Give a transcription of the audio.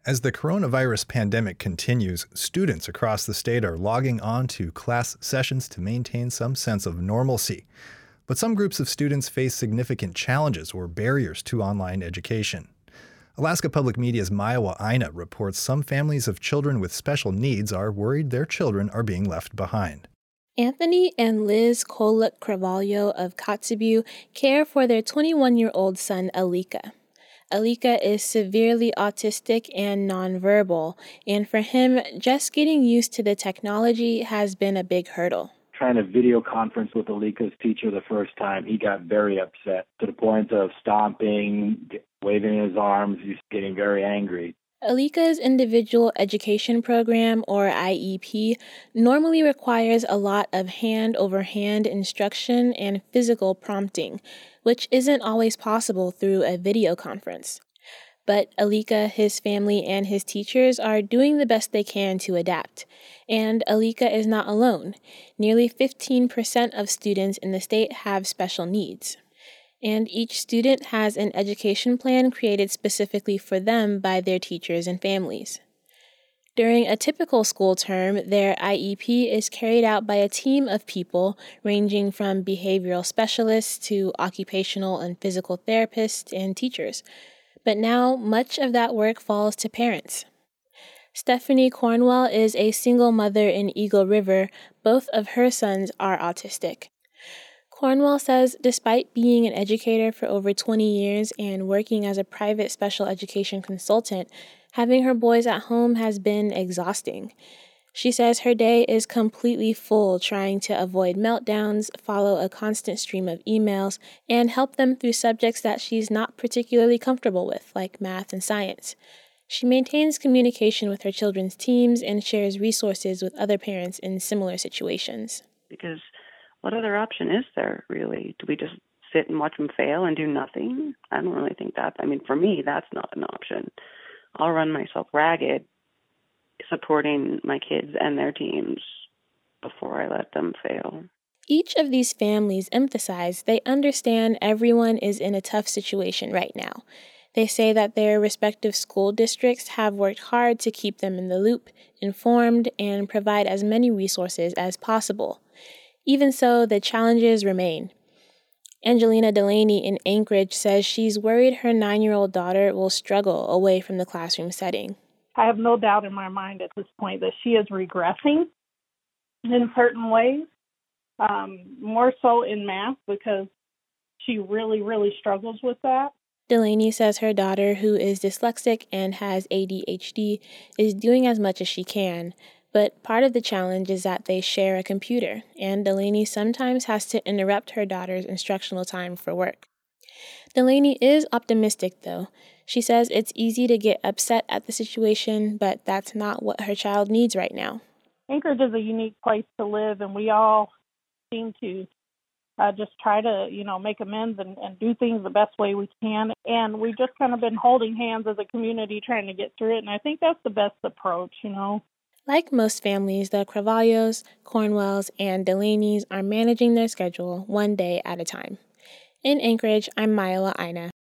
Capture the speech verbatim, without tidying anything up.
As the coronavirus pandemic continues, students across the state are logging on to class sessions to maintain some sense of normalcy. But some groups of students face significant challenges or barriers to online education. Alaska Public Media's Maiwa Aina reports some families of children with special needs are worried their children are being left behind. Anthony and Liz Koluk Carvalho of Kotzebue care for their twenty-one-year-old son, Alika. Alika is severely autistic and nonverbal, and for him, just getting used to the technology has been a big hurdle. Trying to video conference with Alika's teacher the first time, he got very upset to the point of stomping, waving his arms, he's getting very angry. Alika's Individual Education Program, or I E P, normally requires a lot of hand-over-hand instruction and physical prompting, which isn't always possible through a video conference. But Alika, his family, and his teachers are doing the best they can to adapt. And Alika is not alone. Nearly fifteen percent of students in the state have special needs. And each student has an education plan created specifically for them by their teachers and families. During a typical school term, their I E P is carried out by a team of people ranging from behavioral specialists to occupational and physical therapists and teachers. But now, much of that work falls to parents. Stephanie Cornwell is a single mother in Eagle River. Both of her sons are autistic. Cornwell says despite being an educator for over twenty years and working as a private special education consultant, having her boys at home has been exhausting. She says her day is completely full trying to avoid meltdowns, follow a constant stream of emails, and help them through subjects that she's not particularly comfortable with, like math and science. She maintains communication with her children's teams and shares resources with other parents in similar situations. Because what other option is there, really? Do we just sit and watch them fail and do nothing? I don't really think that. I mean, for me, that's not an option. I'll run myself ragged supporting my kids and their teams before I let them fail. Each of these families emphasize they understand everyone is in a tough situation right now. They say that their respective school districts have worked hard to keep them in the loop, informed, and provide as many resources as possible. Even so, the challenges remain. Angelina Delaney in Anchorage says she's worried her nine-year-old daughter will struggle away from the classroom setting. I have no doubt in my mind at this point that she is regressing in certain ways, um, more so in math because she really, really struggles with that. Delaney says her daughter, who is dyslexic and has A D H D, is doing as much as she can. But part of the challenge is that they share a computer, and Delaney sometimes has to interrupt her daughter's instructional time for work. Delaney is optimistic, though. She says it's easy to get upset at the situation, but that's not what her child needs right now. Anchorage is a unique place to live, and we all seem to uh, just try to, you know, make amends and, and do things the best way we can. And we've just kind of been holding hands as a community trying to get through it, and I think that's the best approach, you know. Like most families, the Carvalhos, Cornwells, and Delaneys are managing their schedule one day at a time. In Anchorage, I'm Maiwa Aina.